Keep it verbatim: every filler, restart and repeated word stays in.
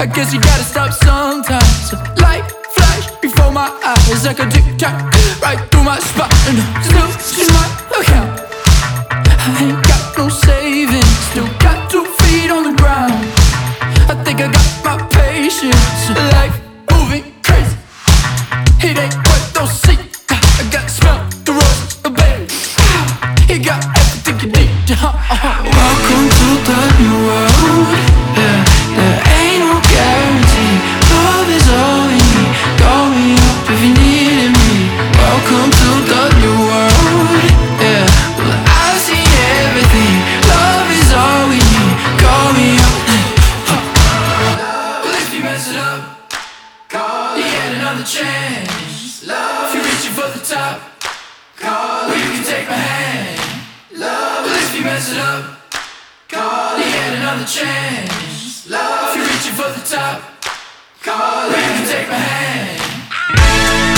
guess you gotta stop sometimes. Light flash before my eyes like a tic-tac, right through my spine. Still in my account, I ain't got no savings, still got two feet on the ground. I think I got my patience, life moving crazy. It ain't worth no seat. I got to smell the roses, baby. You got everything you need. Welcome to the new world. Yeah, there ain't no guarantee. Love is all we need. Call me up if you needed me. Welcome to the new world. Yeah, well I've seen everything. Love is all we need. Call me up. Well, if you mess it up, call. You get another chance. Love. If you're reaching for the top, call. Well, you can take my hand. Love. Well, if you mess it up, call. You get another chance. Love. If you're reaching for the top, call. Well, you can take my hand.